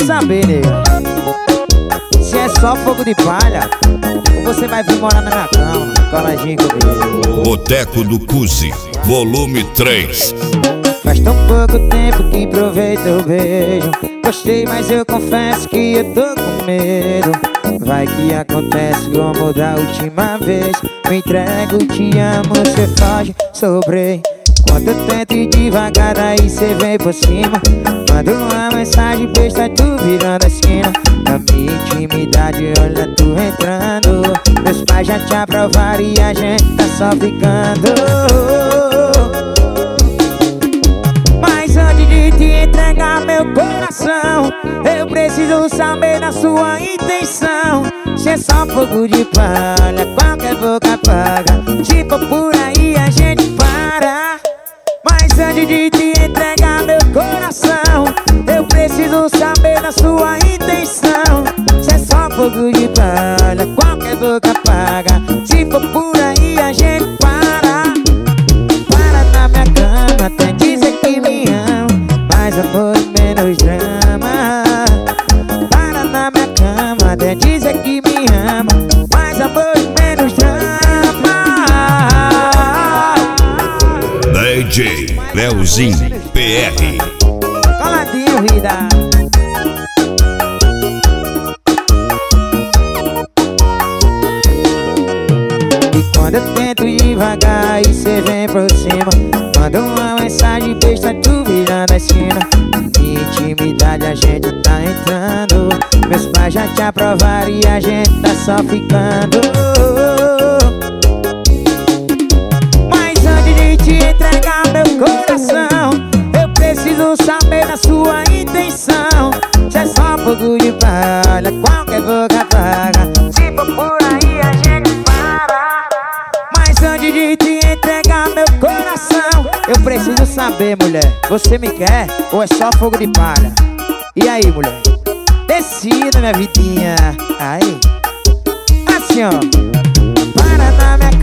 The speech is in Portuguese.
saber, nega, se é só fogo de palha ou você vai vir morar na minha cama, coladinho comigo. Boteco do Cusi, volume 3. Faz tão pouco tempo que provei teu beijo. Gostei, mas eu confesso que eu tô com medo. Vai que acontece como da última vez. Me entrego, te amo, cê foge, sobrei. Quando eu tento ir devagar, aí cê vem por cima. Manda uma mensagem besta, tu virando a esquina. Na minha intimidade, olha tu entrando. Meus pais já te aprovaram e a gente tá só ficando. Mas antes de te entregar meu coração, eu preciso saber da sua intenção. Se é só fogo de palha, qualquer boca apaga. Se for por aí a gente para. Mas antes de te entregar meu coração, eu preciso saber da sua intenção. Se é só fogo de palha, qualquer boca apaga. Se for por aí a gente para. Para na minha cama até dizer que me ama. Mais amor e menos drama. Para na minha cama até dizer que me ama. Mais amor e menos drama. DJ Leozinho PR. Coladinho, vida. E quando eu tento ir devagar e cê vem por cima, manda uma mensagem besta, tu virando a esquina. Minha intimidade a gente tá entrando. Meus pais já te aprovaram e a gente tá só ficando. Mas antes de te entregar meu coração, eu preciso saber da sua intenção. Se é só fogo de palha, qualquer boca apaga. Se for por aí a gente para. Mas antes de te entregar meu coração, eu preciso saber, mulher, você me quer ou é só fogo de palha? E aí, mulher? Decida, minha vidinha. Aí, assim, ó. Para na minha